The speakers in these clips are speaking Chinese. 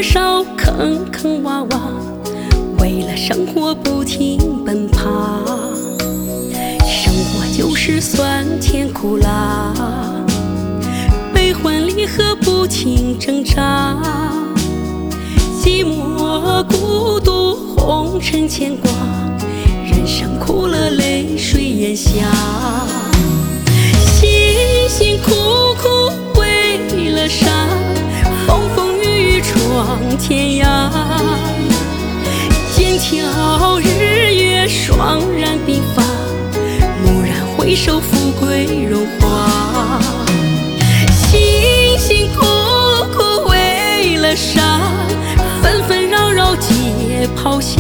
少坑坑洼洼，为了生活不停奔跑。生活就是酸甜苦辣，悲欢离合不停挣扎，寂寞孤独红尘牵挂，人生苦乐泪水眼下。辛辛苦苦为了啥？风风雨雨闯天涯，剑挑日月双髯鬓发，蓦然回首富贵荣华。辛辛苦苦为了啥？纷纷扰扰皆抛下，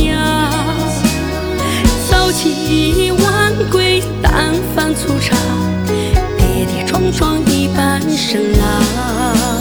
早起晚归但凡粗茶，跌跌撞撞一半生啊。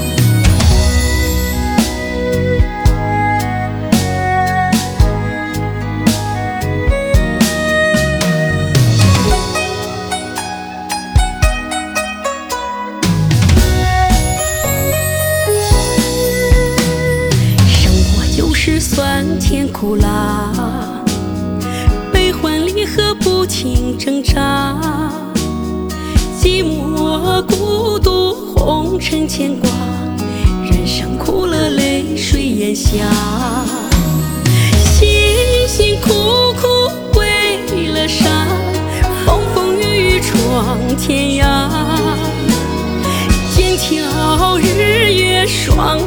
酸甜苦辣，悲欢离合不停挣扎，寂寞孤独红尘牵挂，人生苦乐泪水眼下。辛辛苦苦为了啥？风风雨雨闯天涯，剑挑日月双